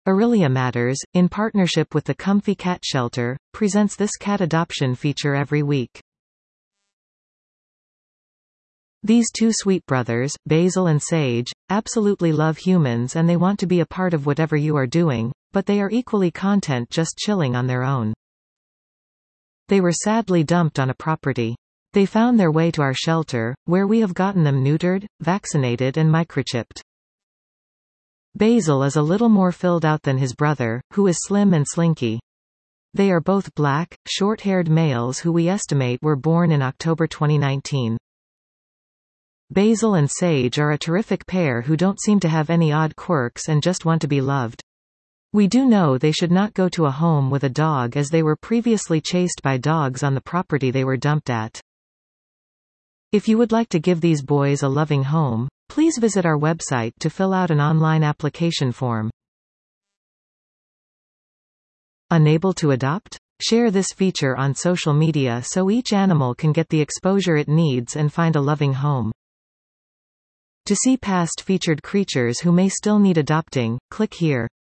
Aurelia Matters, in partnership with the Comfy Cat Shelter, presents this cat adoption feature every week. These two sweet brothers, Basil and Sage, absolutely love humans and they want to be a part of whatever you are doing, but they are equally content just chilling on their own. They were sadly dumped on a property. They found their way to our shelter, where we have gotten them neutered, vaccinated and microchipped. Basil is a little more filled out than his brother, who is slim and slinky. They are both black, short-haired males who we estimate were born in October 2019. Basil and Sage are a terrific pair who don't seem to have any odd quirks and just want to be loved. We do know they should not go to a home with a dog as they were previously chased by dogs on the property they were dumped at. If you would like to give these boys a loving home, please visit our website to fill out an online application form. Unable to adopt? Share this feature on social media so each animal can get the exposure it needs and find a loving home. To see past featured creatures who may still need adopting, click here.